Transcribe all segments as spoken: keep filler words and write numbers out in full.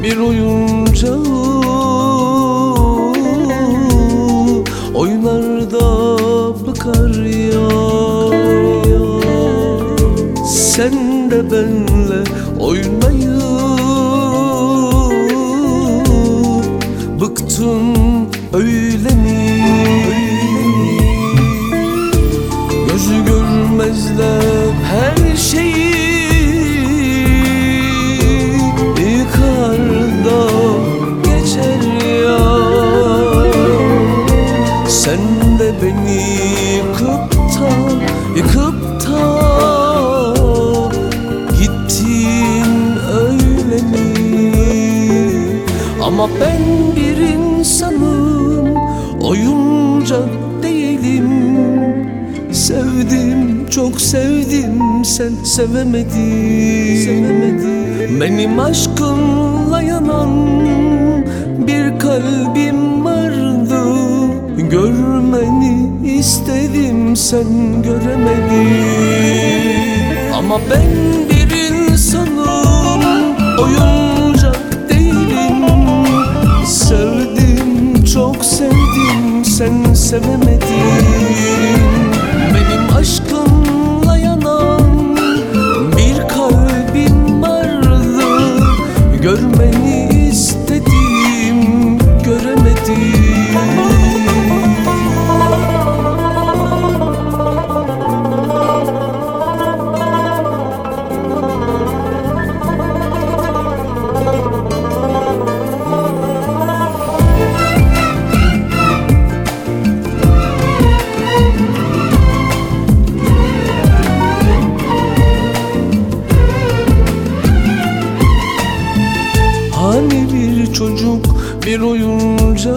bir oyuncağı, oynar da bıkar ya. Sen de benle oynayıp bıktın öyle mi? Gözü görmezler her şeyi, yıkar da geçer ya. Sen de beni yıkıp da, yıkıp da gittin öyle mi? Ama ben bir insanım, oyuncak değilim. Sevdim, çok sevdim, sen sevemedin, sevemedin. Benim aşkımla yanan bir kalbim vardı. Görmeni istedim, sen göremedin. Ama ben bir insanım, oyuncak değilim. Sevdim, çok sevdim, sen sevemedin. Benim aşkımla yanan bir kalbim vardı. Görmeni istedim, göremedim. Hani bir çocuk bir oyuncağı,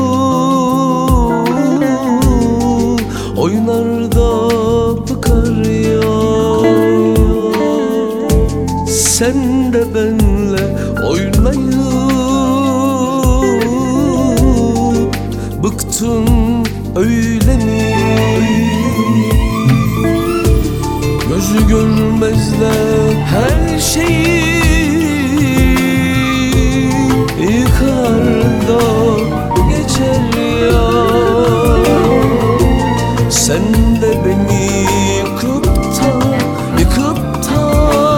oynar da bıkar ya. Sen de benle oynayıp bıktın öyle mi? Gözü görmezler her şeyi, yıkar da geçer ya. Sen de beni yıkıp da, yıkıp da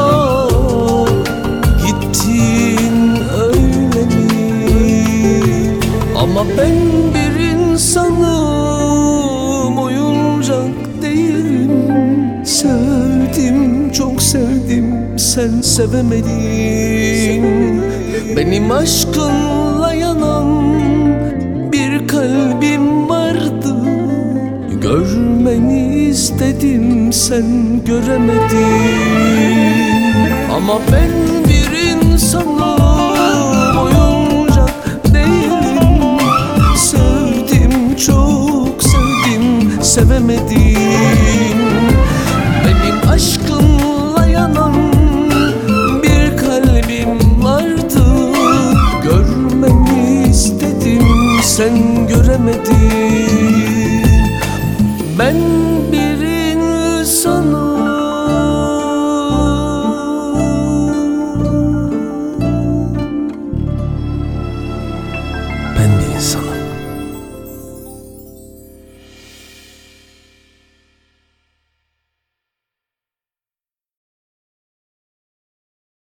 gittin öyle mi? Ama ben bir insanım, oyuncak değilim. Sevdim, çok sevdim, sen sevemedin. Benim aşkınla yanan bir kalbim vardı. Görmeni istedim, sen göremedin. Ama ben bir insanım, oyuncak değilim. Sevdim, çok sevdim, sevemedim. Benim aşkımla yanan bir kalbim vardı. Görmeni istedim, sen göremedin. Ben bir insanım.